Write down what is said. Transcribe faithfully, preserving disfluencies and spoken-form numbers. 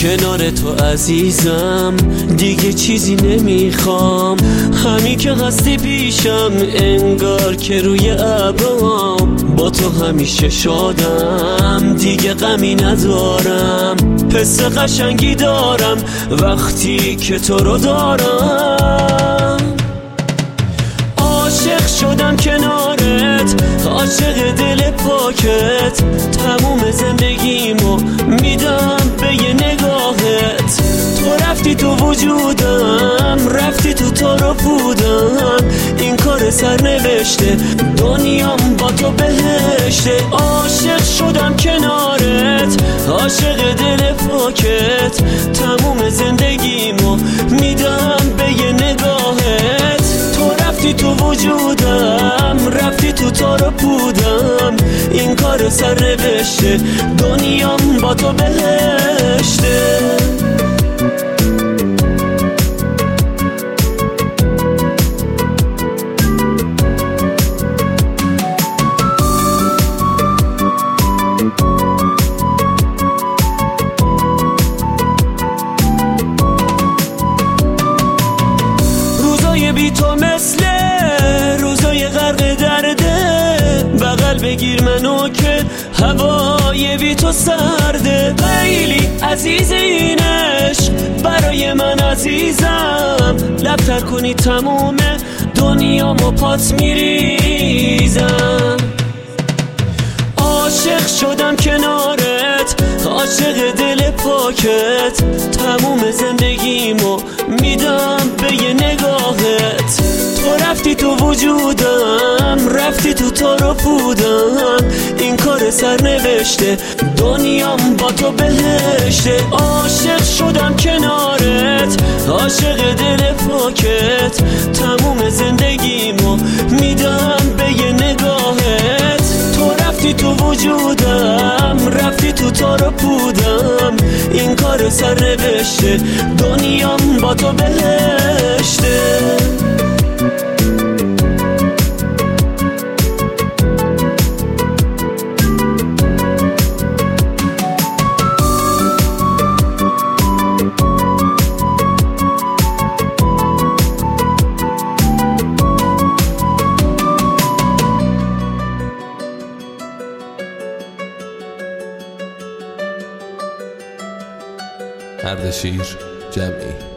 کنار تو عزیزم، دیگه چیزی نمیخوام. همین که هستی پیشم انگار که روی ابرام. با تو همیشه شادم، دیگه غمی ندارم. حس قشنگی دارم وقتی که تو رو دارم. عاشق شدم کنارت، عاشق دل پاکت. تموم زندگیمو میدم به یه نگاهت. تو رفتی تو وجودم، رفتی تو تارو بودم. این کار سرنوشته، دنیام با تو بهشته. عاشق شدم کنارت، عاشق دل پاکت. تموم زندگیمو میدم به یه نگاهت. تو رفتی تو وجودم، رفتی تو تارو بودم. این کار سرنوشته، دنیام با تو بهشته. روزای بی تو مثل روزای غرق درده. بغل بگیر منو که هوای بی تو سرده. خیلی عزیز این عشق برای من عزیزم. لبتر کنی تموم دنیامو پات میریزم. عاشق شدم کنارت، عاشق دل پاکت. تموم زندگیمو میدم به یه نگاهت. تو رفتی تو وجودم، رفتی تو تارو بودم. این کار سرنوشته، دنیام با تو بهشته. عاشق شدم کنارت، عاشق دل پاکت. تموم زندگیمو میدم به یه نگاهت. تو رفتی تو وجودم، رفتی تو تارو بودم. این کار سرنوشته، دنیام با تو بهشته. اردشیر جمعی.